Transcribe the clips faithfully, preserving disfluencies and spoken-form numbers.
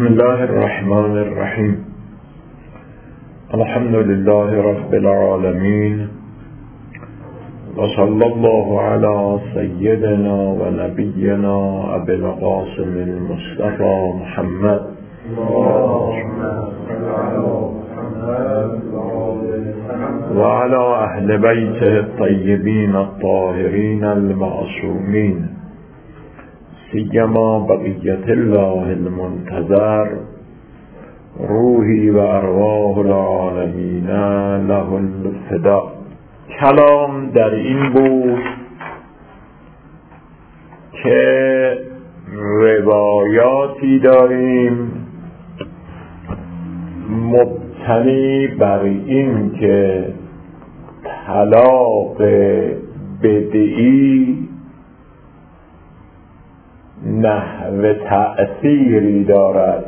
بسم الله الرحمن الرحیم. الحمد لله رب العالمین و صلی الله علی سیدنا و نبینا ابی القاسم المصطفى محمد و علی اهل بیته الطیبین الطاهرین المعصومین، سیما بقیت الله المنتظر، روحی و ارواح العالمین له الفدا. کلام در این بود که روایاتی داریم مبتنی بر این که طلاق بدعی نحو تأثیری دارد،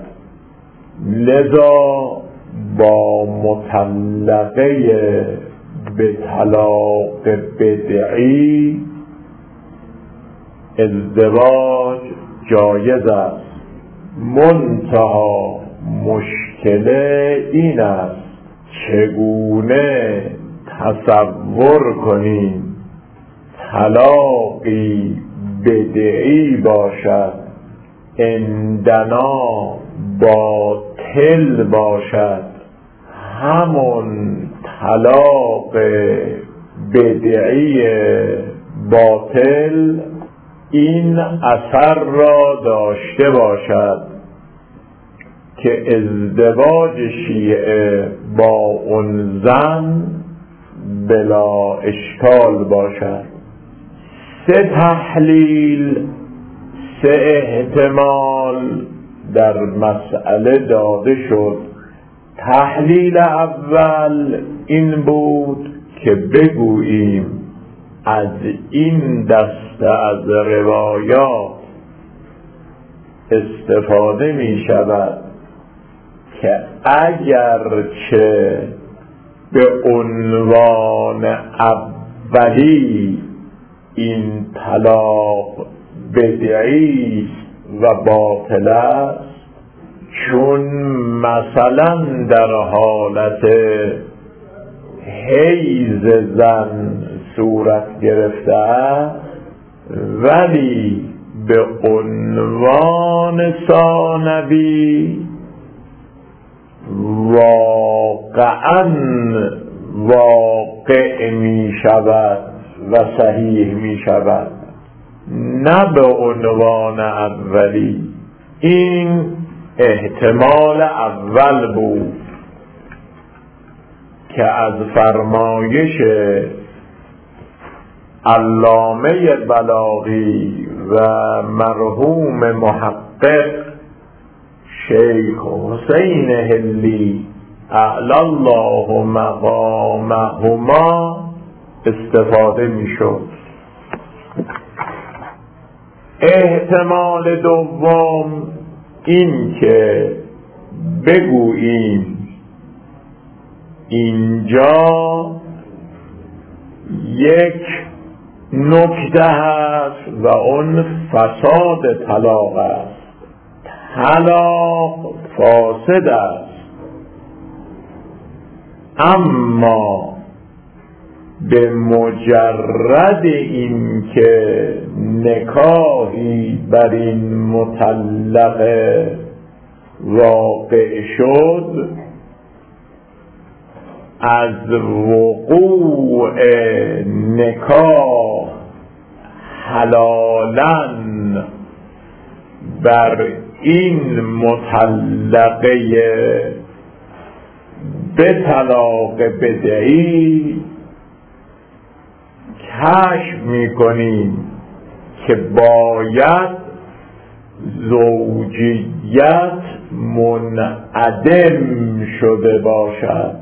لذا با مطلقه به طلاق بدعی ازدواج جایز است. منتها مشکل این است چگونه تصور کنیم طلاقی بدعی باشد عندنا باطل باشد، همون طلاق بدعی باطل این اثر را داشته باشد که ازدواج شیعه با اون زن بلا اشکال باشد. سه تحلیل، سه احتمال در مسئله داده شد. تحلیل اول این بود که بگوییم از این دسته از روایات استفاده می شود که اگرچه به عنوان اولی این طلاق بدعی و باطل است، چون مثلا در حالت حیض زن صورت گرفته است، ولی به عنوان ثانوی واقعا واقع می شود و صحیح می شود، نه به عنوان اولی. این احتمال اول بود که از فرمایش علامه بلاغی و مرحوم محقق شیخ حسین حلی اعلی الله مقامهما استفاده می شد. احتمال دوم این که بگوییم اینجا یک نکته هست و اون فساد طلاق است. طلاق فاسد است، اما به مجرد این که نکاحی بر این مطلقه واقع شد، از وقوع نکاح حلالاً بر این مطلقه به طلاق بدعی کشف میکنیم که باید زوجیت منعدم شده باشد.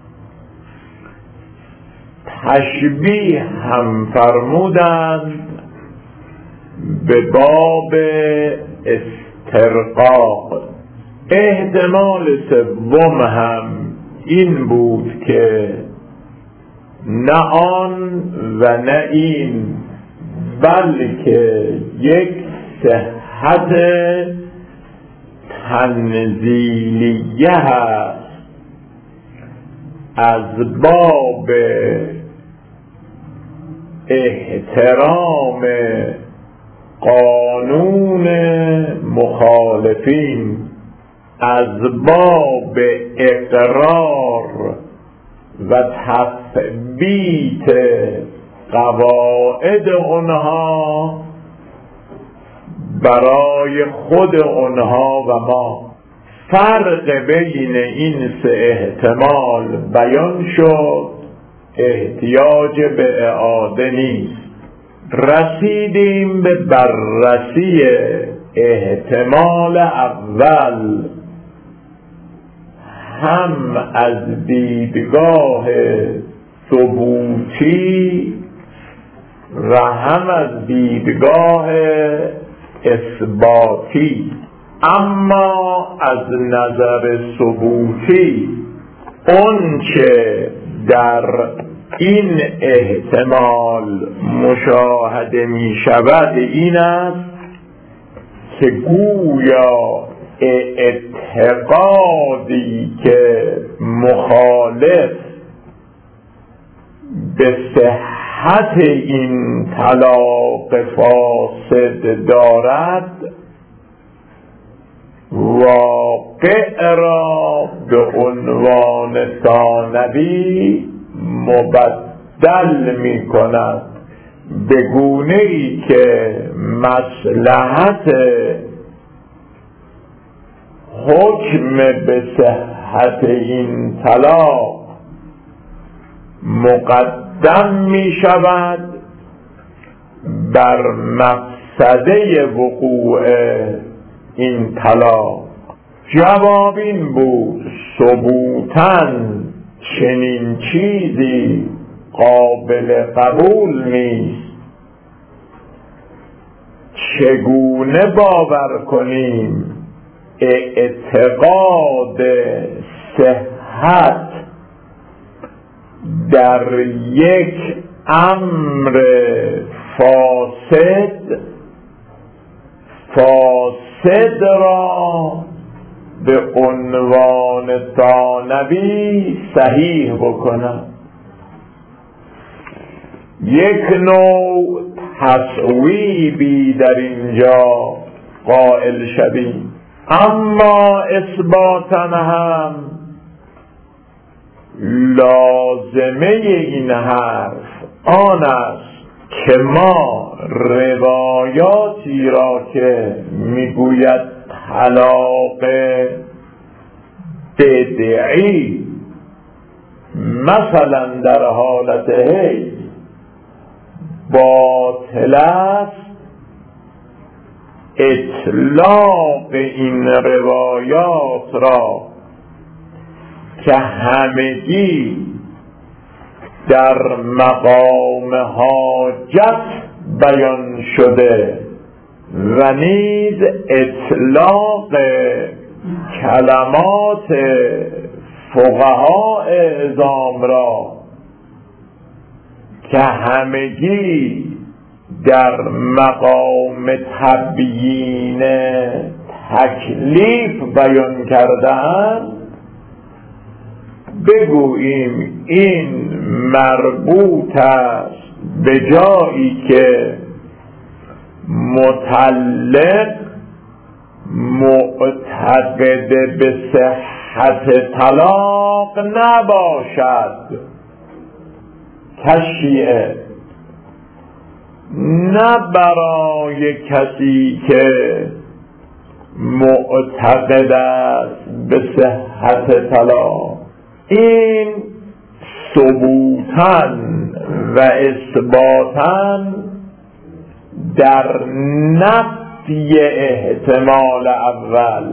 تشبیه هم فرمودند به باب استرقاق. احتمال سوم هم این بود که نه آن و نه این، بلکه یک صحت تنزیلیه هست از باب احترام قانون مخالفین، از باب اقرار و تثبیت قواعد اونها برای خود اونها و ما. فرق بین این سه احتمال بیان شد، احتیاج به اعاده نیست. رسیدیم به بررسی احتمال اول، هم از دیدگاه ثبوتی و هم از دیدگاه اثباتی. اما از نظر ثبوتی اون که در این احتمال مشاهده می شود این است که گویا اعتقادی که مخالف به صحت این طلاق فاسد دارد واقع را به عنوان ثانوی مبدل می کند به گونه‌ای که مصلحت حکم به صحت این طلاق مقدم می شود بر مقصده وقوع این طلاق. جواب این بود ثبوتاً چنین چیزی قابل قبول نیست. چگونه باور کنیم اعتقاد صحت در یک امر فاسد فاسد را به عنوان ثانوی صحیح بکنم؟ یک نوع تصویبی در اینجا قائل شدیم. اما اثباتاً هم لازمه این حرف آن است که ما روایاتی را که میگوید طلاق بدعی مثلا در حالت حیض باطل است، اطلاق این روایات را که همگی در مقام حاجت بیان شده و نیز اطلاق کلمات فقها اعظام را که همگی در مقام تبیین تکلیف بیان کردند، بگوییم این مربوط است به جایی که مطلق معتقد به صحت طلاق نباشد کشیعه، نه برای کسی که معتقد است به صحت طلاق. این ثبوتاً و اثباتاً در نفی احتمال اول.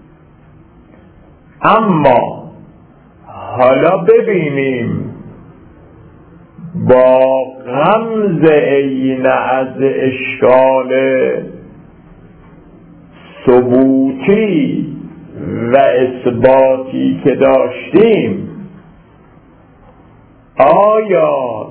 اما حالا ببینیم با غمز عین از اشکال ثبوتی و اثباتی که داشتیم، آیا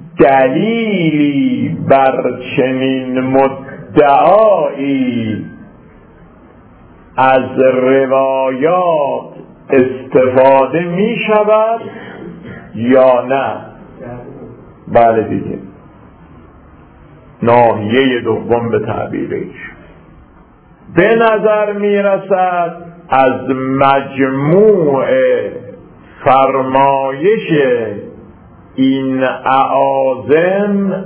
دلیلی بر چنین مدعایی از روایات استفاده می شود یا نه؟ بله دیگه، ناحیه دوم به تعبیرش به نظر می رسد از مجموع فرمایش این اعاظم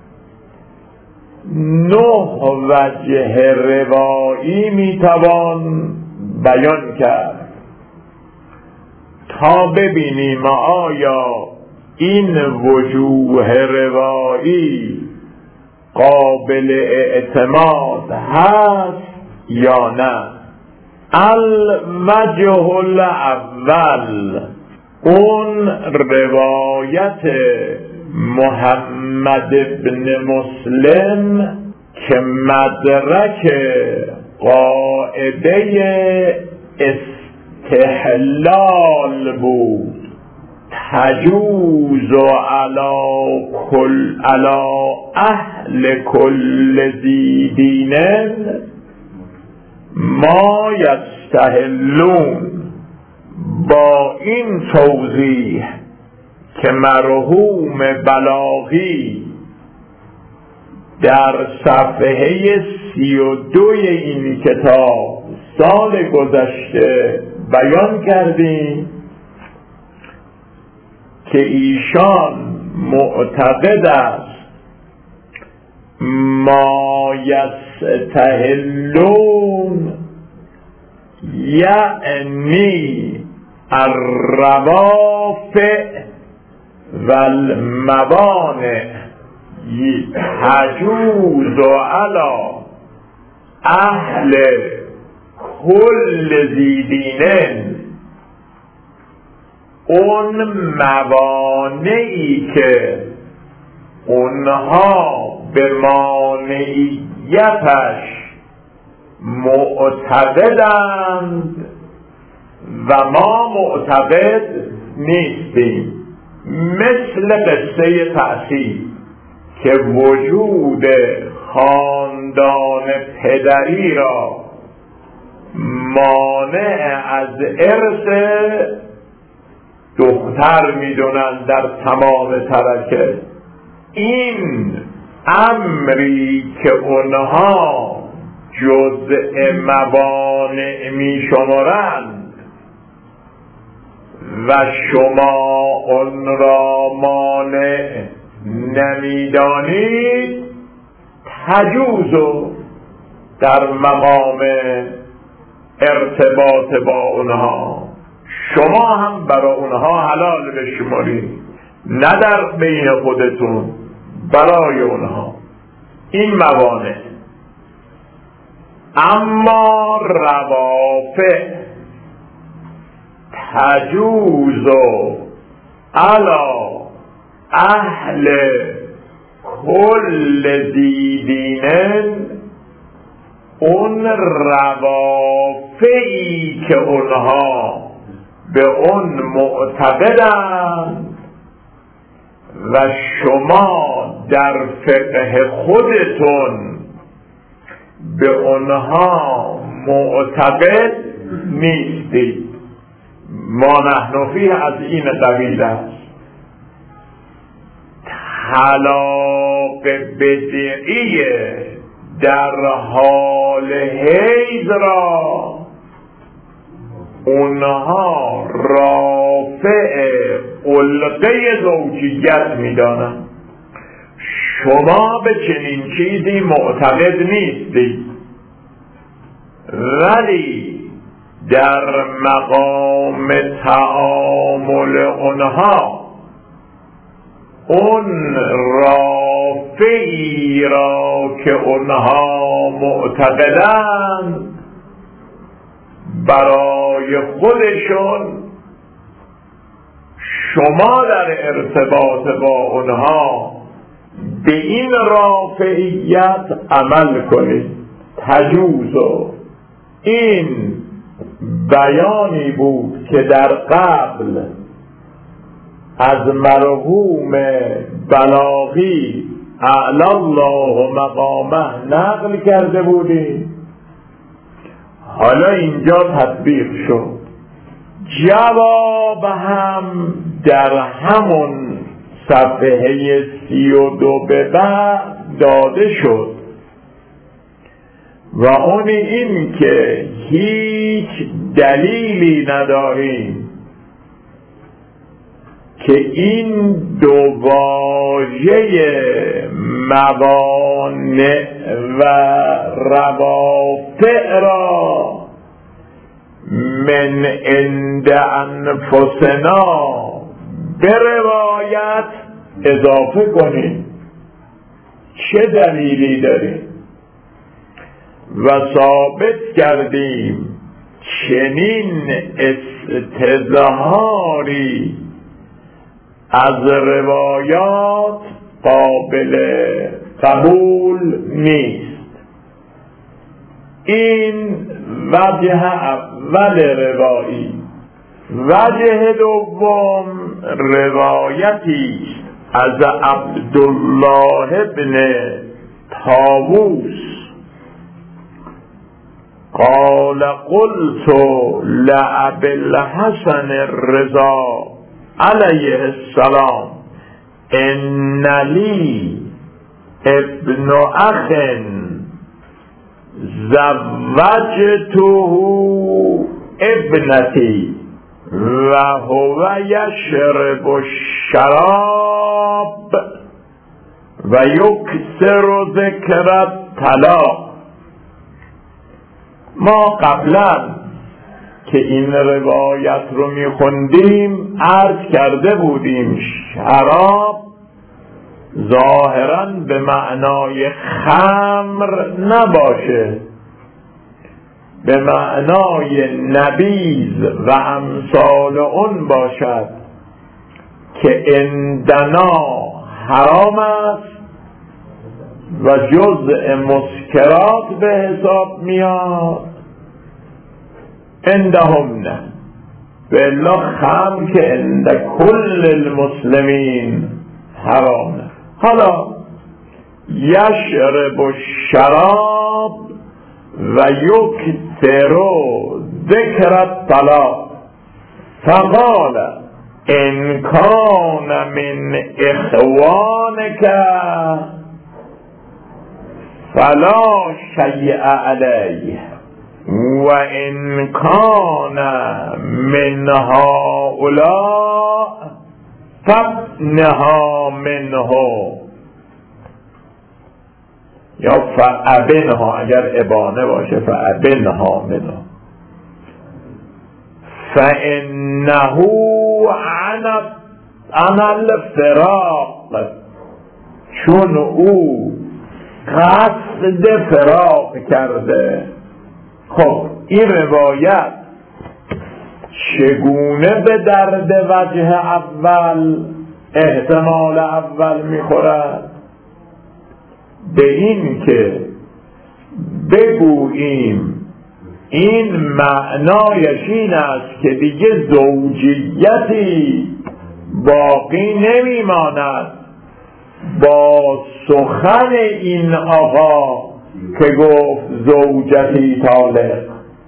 نه وجه روایی می توان بیان کرد تا ببینیم آیا این وجوه روایی قابل اعتماد هست یا نه. الوجه الاول، اون روایت محمد بن مسلم که مدرک قاعده استحلال بود، تجوز علی کل علی اهل کل ذی دین ما یستحلون، با این توضیح که مرحوم بلاغی در صفحه سی و دوی این کتاب سال گذشته بیان کردیم که ایشان معتقد است ما یستحلون یعنی الروافع و الموانع تجوز علی اهل کل ذی دین، اون موانعی که اونها به مانعیتش معتقدند و ما معتقد نیستیم، مثل قصه تأثیر که وجود خاندان پدری را مانع از ارث دختر میدونند در تمام ترکه. این امری که اونها جزء موانع می شمارند و شما اون را مانع نمیدانید، تجوزو در مقام ارتباط با اونها شما هم برای اونها حلال بشمارید، نه در بین خودتون، برای اونها این موانع. اما روافع تجوز علی اهل کل ذی دین، اون روافعی که اونها به اون معتقدند و شما در فقه خودتون به اونها معتقد نیستید. ما نحن فیه از این قبیل است. طلاق بدعی در حال حیض را اونها رافع علقه زوجیت میدانند. شما به چنین چیزی معتقد نیستید، ولی در مقام تعامل اونها اون رافعی را که اونها معتقدند برای خودشون شما در ارتباط با اونها به این رافعیت عمل کنید. تجوزو این بیانی بود که در قبل از مرحوم بلاغی اعلی الله مقامه نقل کرده بودیم. حالا اینجا تطبیق شد. جواب هم در همون صفحه سی و دو به بعد داده شد و اون این که هیچ دلیلی نداریم که این دو واژه موانع و روافع را من عند انفسنا به روایت اضافه کنیم. چه دلیلی داریم؟ و ثابت کردیم چنین استظهاری از روایات قابل قبول نیست. این وجه اول روایی. وجه دوم روایتی از عبدالله بن طاووس قال قلت لأبي الحسن الرضا علیه السلام ان لی ابن اخ زوجته ابنتی و هو یشرب الشراب و یکثر ذکر الطلاق. ما قبلا که این روایت رو میخوندیم عرض کرده بودیم شراب ظاهراً به معنای خمر نباشه، به معنای نبیذ و امثال اون باشد که عندنا حرام است و جزء مسکرات به حساب میاد، عندهم نه. بلا خمر که عند کل المسلمین حرامه. حالا یشرب الشراب و یکثر ذکر الطلاق فقال ان کان من اخوانک فلا شیء علیه و ان کان من هؤلاء فابنها منه یا فابنها، اگر ابانه باشه فابنها منه فانه عن عن الفراق، چون او قصد فراق کرده. خب این روایت چگونه به درد وجه اول احتمال اول میخورد؟ به این که بگوییم این معنایش این است که دیگه زوجیتی باقی نمیماند با سخن این آقا که گفت زوجتی طالق.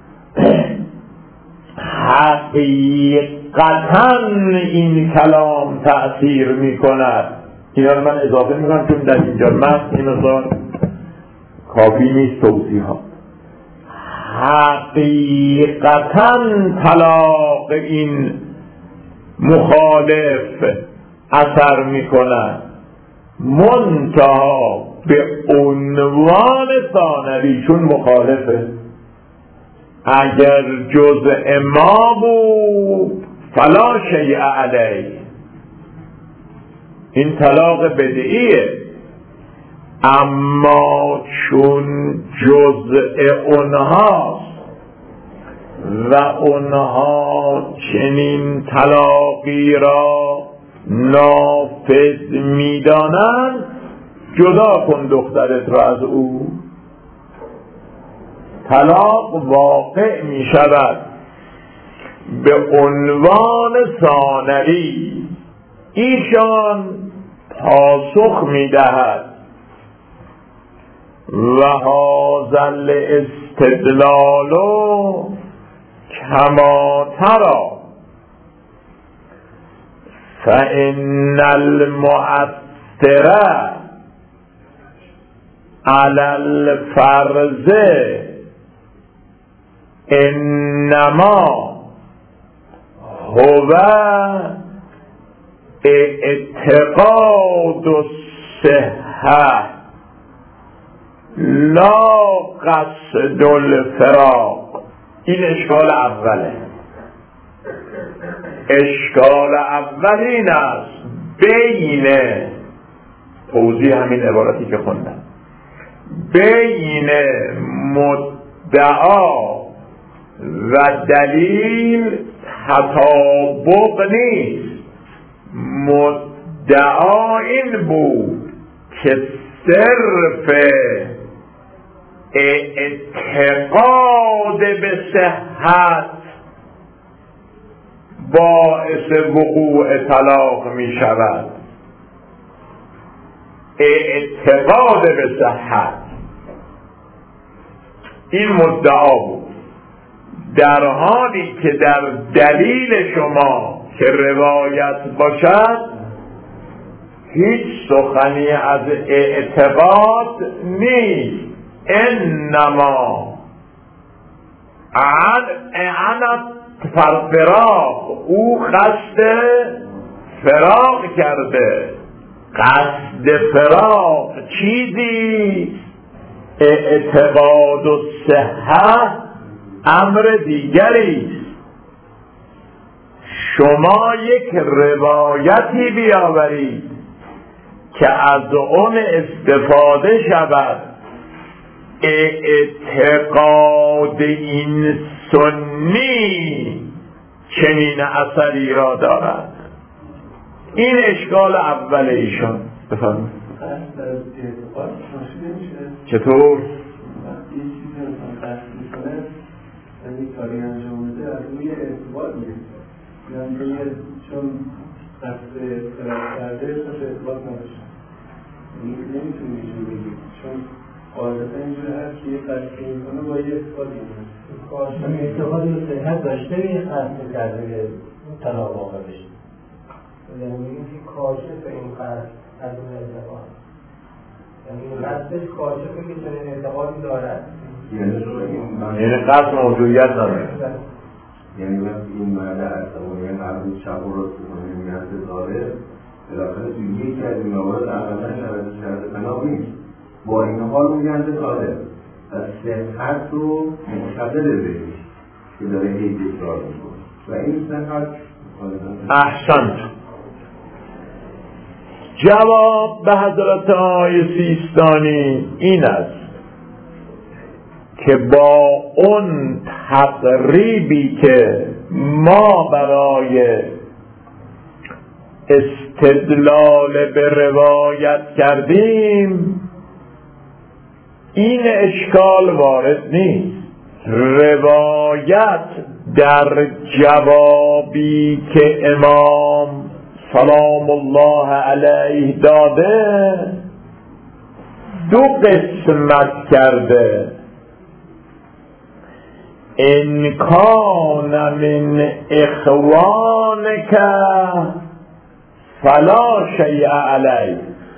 حقیقتاً این کلام تأثیر می کند. اینا رو من اضافه می کنم چون در اینجا مست این مقدار کافی نیست توضیح ها. حقیقتاً طلاق این مخالف اثر می کند، منتها به عنوان ثانوی چون مخالفه. اگر جزء ما بود فلا شیء علیه، این طلاق بدعیه، اما چون جزء اونهاست و اونها چنین طلاقی را نافذ میدانند، جدا کن دخترت را از او. طلاق واقع می شود به عنوان ثانوی. ایشان پاسخ می دهد و هذا الاستدلال کما تری فإن المؤثر على الفرض انما هو اعتقاد الصحة لا قصد الفراق. این اشکال اوله. اشکال اول این است بین توضیح همین عبارتی که خوندم، بین مدعا و دلیل تطابق نیست. مدعا این بود که صرف اعتقاد به صحت باعث وقوع طلاق می شود. اعتقاد به صحت این مدعا بود، در حالی که در دلیل شما که روایت باشد هیچ سخنی از اعتقاد نیست. انما عن اعنت فرفراق، او قصد فراق کرده. قصد فراق چیزی، اعتقاد و صحت امر دیگری. شما یک روایتی بیاورید که از اون استفاده شود اعتقاد این سنی چنین اثری را دارد. این اشکال اول ایشان. بفرمایید. چطور؟ این کاری انجام بده از روی اعتبار میگه، یعنی چون قصد اختلاف کرده پس اعتبار نداشتن، نمیتونی اینجور بگید چون قاعدتا اینجور هست که یه قصد میکنه با یه اعتبار میکنه کاشم اعتبار و صحت داشته یه قصد کرده طلاق واقع بشه، یعنی میگیم که کاشف این قصد از اون اعتبار، یعنی قصدش کاشفه که چنین اعتباری دارد، یعنی قصد موضوعیت نداره. یعنی وقتی این مرد عصبانی قبل شب رو کنه میرسه داره بالاخره توی یکی از این موارد اقلا شرط شرط بنا نیست، با این حال اون گنده داره و صحت رو مقتدر بهش که داره هی تکرار میکنه و این صحت احسنت. جواب به حضرت آقای سیستانی این است که با اون تقریبی که ما برای استدلال به روایت کردیم این اشکال وارد نیست. روایت در جوابی که امام سلام الله علیه داده دو قسمت کرده. ان کان من اخوانک فلا شیء علیه.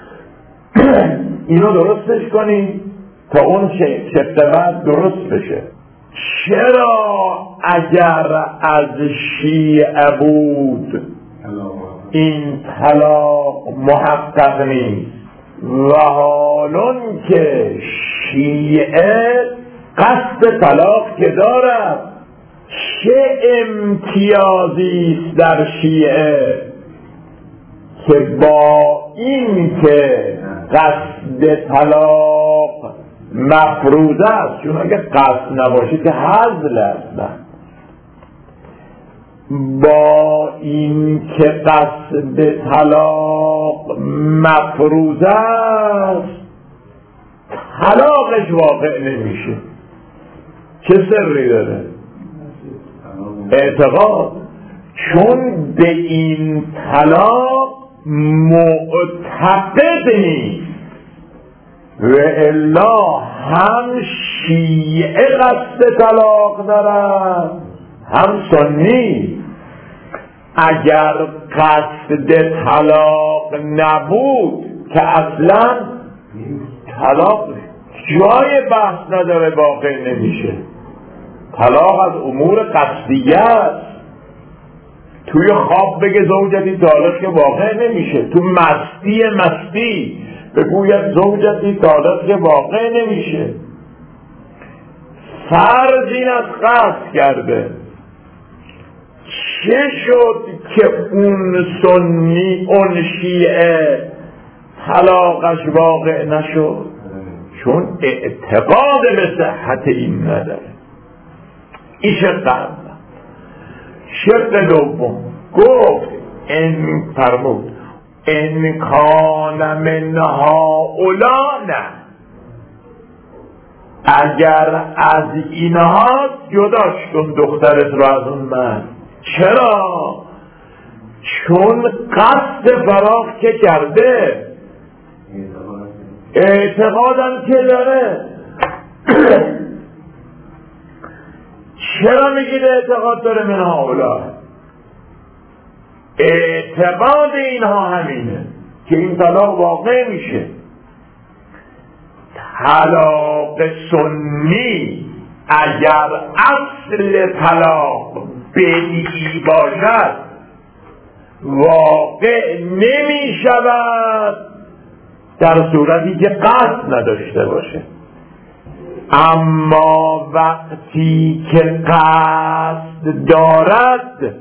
اینو درستش کنی تا اون شفت بعد درست بشه. چرا اگر از شیعه بود این طلاق محقق نیست و حالون که شیعه قصد طلاق که دارد؟ چه امتیازی است در شیعه که با این که قصد طلاق مفروض است، چون اگه قصد نباشه که حذل است، با این که قصد طلاق مفروض است طلاقش واقع نمیشه. چه سری داره؟ اعتقاد. چون به این طلاق معتقد نیست، و الا هم شیعه قصد طلاق دارن هم سنی. اگر قصد طلاق نبود که اصلا طلاق جای بحث نداره، واقع نمیشه. طلاق از امور قصدیه است. توی خواب بگه زوجتی طالق که واقع نمیشه. تو مستی مستی بگوید زوجتی طالق که واقع نمیشه. فرض این از قصد کرده، چه شد که اون سنی اون شیعه طلاقش واقع نشد؟ چون اعتقاد به صحت این نداره. این شق اول. شق دوم گفت ان فرمود ان کان من هؤلاء، نه اگر از اینها جدا شد دخترت رو از اون مرد. چرا؟ چون قصد فراق که کرده، اعتقادم که داره. چرا میگید اعتقاد داره من هؤلاء؟ اعتقاد اینها همینه که این طلاق واقع میشه. طلاق سنی اگر اصل طلاق بدیعی باشد واقع نمی شود در صورتی که قصد نداشته باشه. اما وقتی که قصد دارد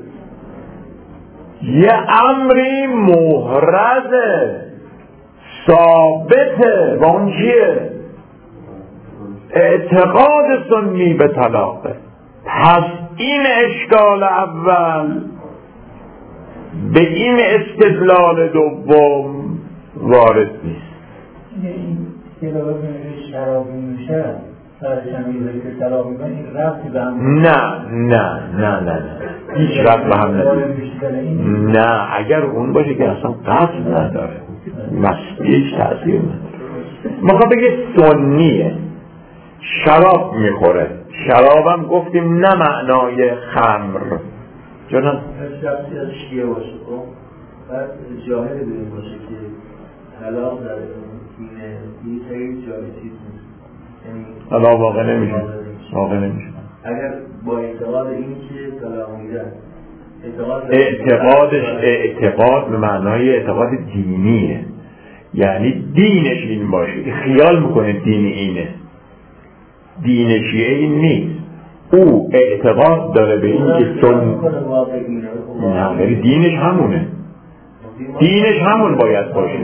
یه امری محرزه ثابته و اون چیه؟ اعتقاد سنی به طلاقه. پس این اشکال اول به این استدلال دوم وارد نیست. این استدلال شرابی میشه سرشم میده که طلاق میکنه، این ربطی به هم نه نه نه نه نه هیچ ربط به هم نداره. نه اگر اون باشه که اصلا قصد نداره، مسئولیتش تأثیر نداره. ما بگه سنیه، شراب میخوره. شرابم گفتیم نه معنای خمر. جناب شخصی از شیعه باشه بعد جاهل ببین باشه که طلاق در اینه این خیلی جای چیز نیست، طلاق واقع نمیشه. واقع نمیشه اگر با اعتقاد این که طلاق میده. اعتقادش اعتقاد به معنای اعتقاد دینیه، یعنی دینش این باشه. خیال میکنه دین اینه، دین شیعه این نیست. او اعتقاد داره به این که سن نه ولی دینش همونه، دینش همون باید باشه.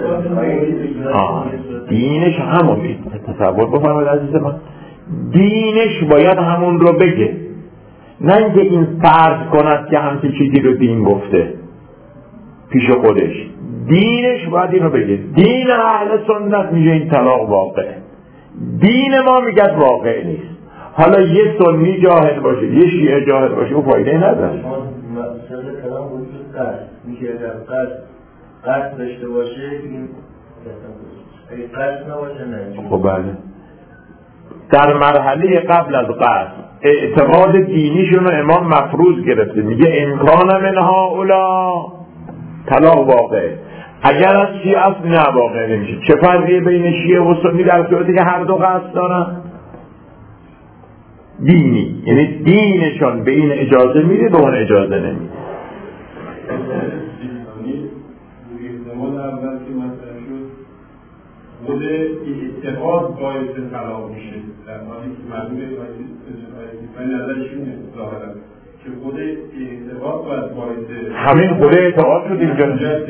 آه. دینش همون تصور بفرمایید عزیز من، دینش باید همون رو بگه، نه اینکه این فرض کند که همچین چیزی رو دین گفته پیش خودش. دینش باید این رو بگه. دین اهل سنت میگه این طلاق واقعه، دین ما میگه واقع نیست. حالا یه سنی جاهل باشه یه شیعه جاهل باشه او فایده نداره. مقصد کلام وجود قصد میشه، اگر قصد قصد داشته باشه این اگه قصد نباشه نه. خب بله، در مرحله قبل از قصد اعتقاد دینیشون رو امام مفروض گرفته، میگه امکان من هؤلاء طلاق واقع. اگر از شیعه است نه واقع نمیشه. چه فرقی بین شیعه و سنی در صورتی که هر دو قصد دارن؟ دینی، یعنی دینشون به این اجازه میده به اون اجازه نمیده. احتمال اول که مطرح شد خود اعتقاد باعث طلاق میشه، در حالی که معلومه باید نظرشون ظاهرا که خود اعتقاد باید باعث همین خود اعتقاد شد اینجا.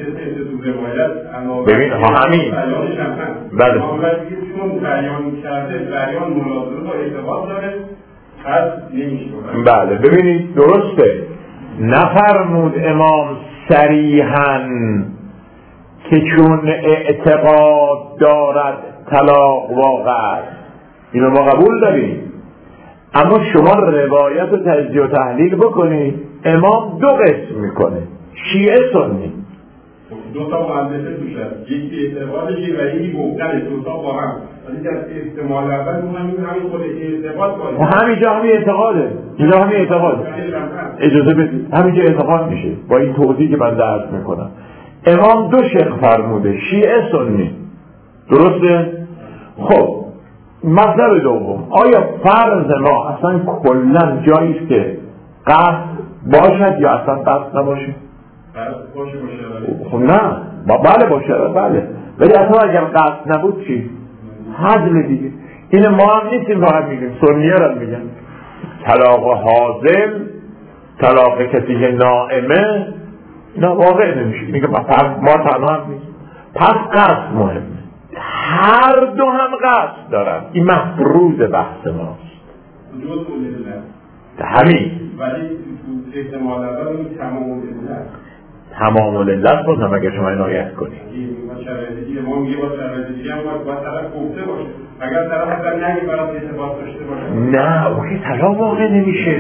ببین ها همین بله چون بیان کرده بیان مناظره با اعتقاد داره پس نمیشه. بله ببینید درسته، نفرمود امام صریحاً که چون اعتقاد دارد طلاق واقع است، اینو ما قبول داریم. اما شما روایت و تجزیه و تحلیل بکنید، امام دو قسم میکنه، شیعه سنی. دو تا مؤلفه توش هست، یکی اعتقادشه و یکی گفتنه، دو تا با هم. ولی در احتمال اول اون همین همین خود اعتقاد باید. همینجا همین اعتقاده. اینجا همین اعتقاده. اجازه بدید. همینجا اعتقاد میشه. با این توضیحی که من درس میکنم. امام دو شیخ فرموده، شیعه سنی. درسته؟ خب مطلب دوم، آیا فرض ما اصلا کلا جایی است که قصد باشد یا اصلا قصد نباشه؟ باشه باشه. خب نه، بله باشه بله. ولی اصلا اگر قصد نبود چی؟ حضل دیگه. این ما هم نیستیم فقط میگیم، سنیه را میگن طلاق حاضر، طلاق کسی که نائمه، نه واقع نمیشه. میگه ما تنها هم نیست. پس قصد مهمه. هر دو هم قصد دارن. این مفروض بحث ماست. وجود مولده همین. ولی احتمال اول این تمام مولده تمام مولده باز هم اگر شما این آیت کنید. با شرایطی ما میگه با شرایطی هم باید طرف گفته باشه. اگر طرف اصلا نگه برای اعتبار داشته باشه. نه اون که طلاق واقع نمیشه.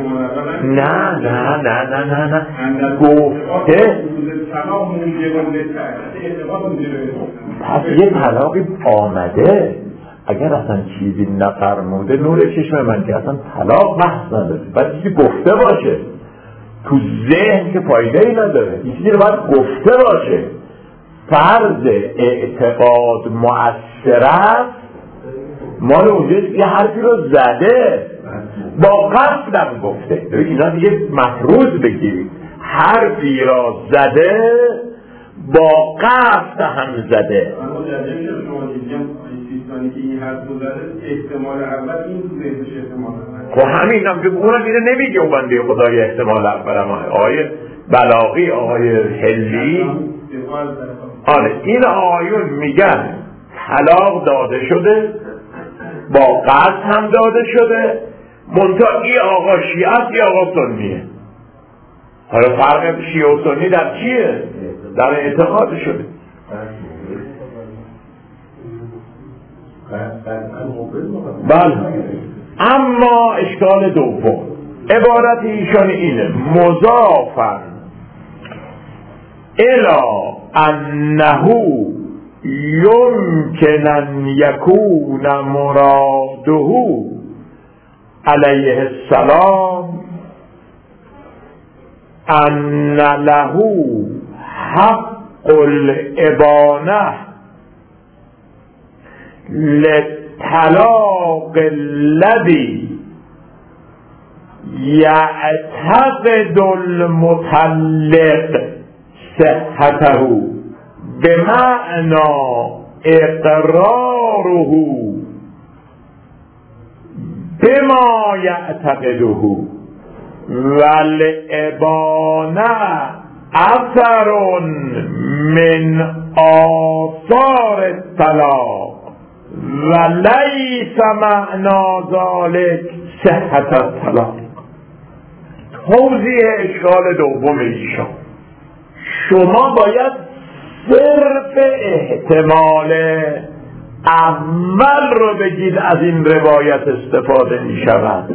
نه نه نه نه نه نه گفته طلاق مونده مونده اعتبار مونده. پس یه طلاقی آمده، اگر اصلا چیزی نفرموده نور چشم من که اصلا طلاق بحث نداره، باید چیزی گفته باشه. تو ذهن که فایده ای نداره، این چیزی رو باید گفته باشه. فرض اعتقاد مؤثر است، مال اونجا یه حرفی رو زده با قصدم گفته. اینا دیگه مفروض بگیرید، حرفی را زده با قصد هم زده. اما در جمعی شما دیدیم سیستانی که این حرف رو زده احتمال اول این بهش احتمال اول. خب همین هم که اونم دیده نمیگه اون بنده خدای احتمال اول. هم آقای بلاغی، آقای حلی، آره این آیون میگن طلاق داده شده، با قصد هم داده شده، منتها این آقا شیعه است یا آقا سنیه. حالا فرق شیعه و سنی در چیه؟ در اعتقاد شده. بله. اما اشکال دوم عبارت ایشان اینه، مضافن الا انه یمکن ان یکون مراده علیه السلام ان له حق الابانه للطلاق الذي یعتقد المطلق صحته بمعنى اقراره بما یعتقده والابانه اثر من آثار الطلاق ولیس معنى ذلك صحت الطلاق. توضیح اشکال دوم ایشان، شما باید صرف احتمال اول رو بگید از این روایت استفاده می شود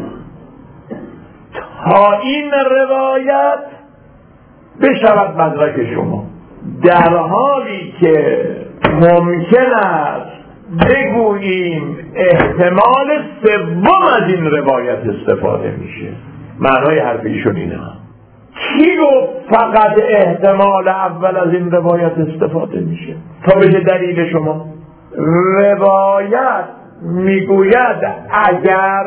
تا این روایت بشود مدرک شما، در حالی که ممکن است بگوییم احتمال سوم از این روایت استفاده میشه. معنای حرف ایشون اینه. کی گفت فقط احتمال اول از این روایت استفاده میشه تا بشه دلیل شما؟ روایت میگوید اگر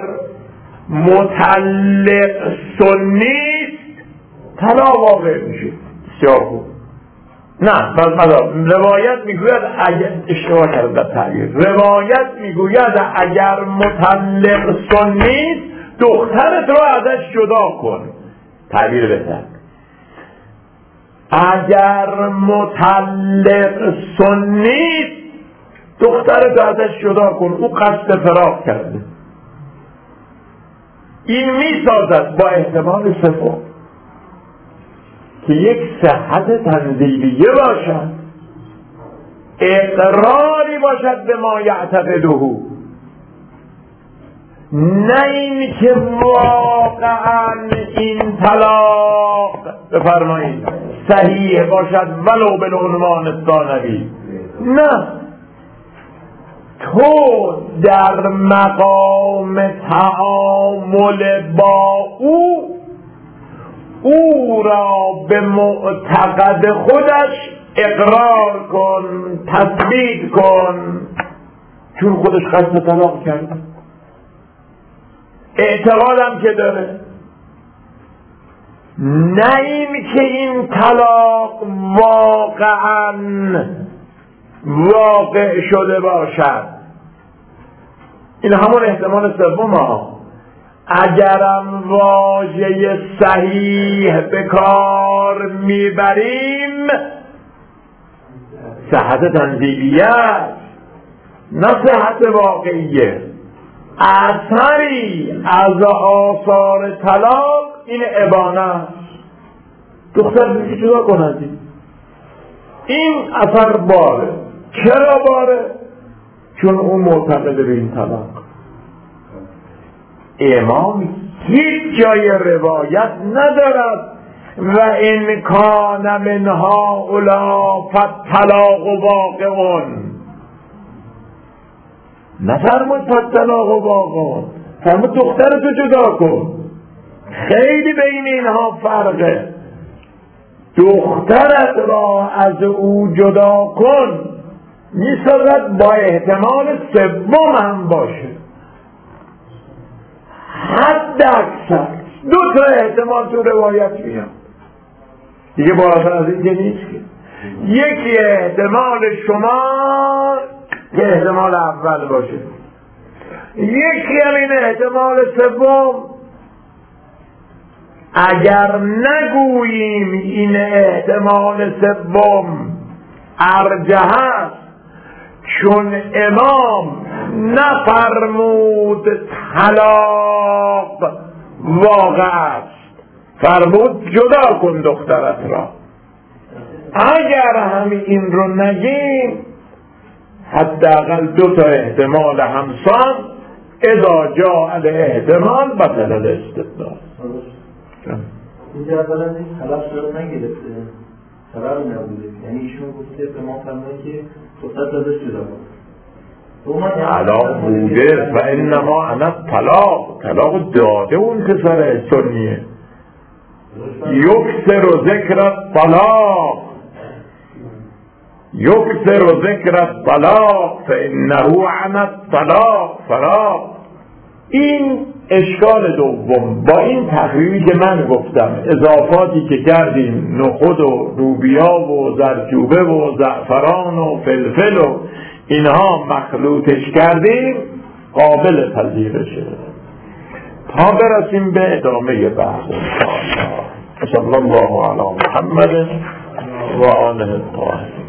مطلق سنیست طلاق واقع میشه. بسیار خوب. نه روایت میگوید اگر اشتباه کردم در تعبیر، روایت میگوید اگر مطلق سنیست دخترت رو ازش جدا کن. تعبیر بهتر، اگر مطلق سنیست دخترت رو ازش جدا کن، او قصد فراق کرده. این میسازد با احتمال سوم که یک صحت تنزیلیه باشد، اقراری باشد به ما یعتقده، نه این که واقعا این طلاق بفرمایید صحیح باشد ولو به عنوان ثانوی. نه، تو در مقام تعامل با او او را به معتقد خودش اقرار کن، تثبیت کن، چون خودش قصد طلاق کرده، اعتقادم که داره. نه این که این طلاق واقعا واقع شده باشد. این همون احتمال سوم ها. اگرم واژه صحیح به کار میبریم صحت تنزیلیت، نه صحت واقعیه. اثری از آثار طلاق این ابانه. دختر میگه جدا کن، این اثر باره. چرا باره؟ چون اون معتقد به این طلاق. امام هیچ جای روایت ندارد و این کان منها اولا فالطلاق واقعون. نفرمود فالطلاق واقعون، فرمود دخترتو جدا کن. خیلی بین اینها فرقه. دخترت را از او جدا کن میسازد با احتمال سوم هم باشه، حد اکثر دو تا احتمال تو روایت میاد دیگه، بالاتر از این که نیست که. یکی احتمال شما که احتمال اول باشه، یکی هم این احتمال سوم. اگر نگوییم این احتمال سوم ارجح است، چون امام نفرمود طلاق واقع است، فرمود جدا کن دخترت را. اگر هم این رو نگیم، حداقل دو تا احتمال همسان، اذا جاء الاحتمال بطل الاستدلال. اینجا اولا این طلب صورت نگرفته، طلب نبوده، یعنی ایشون گفته به ما فرمایی که خودت ازش جدا کن. طلاق بوده و انما انا طلاق طلاق داده اون پسر سنیه. یکسر و ذکر طلاق یکسر و ذکر طلاق فانه عن طلاق فراق. این اشکال دوم. با این تحریری که من گفتم، اضافاتی که کردیم، نخود و لوبیا و زرچوبه و زعفران و فلفل و اینها مخلوطش کردیم، قابل پذیرشه. تا برسیم به ادامه بحث. صلی الله علی محمد و آله الطاهرین.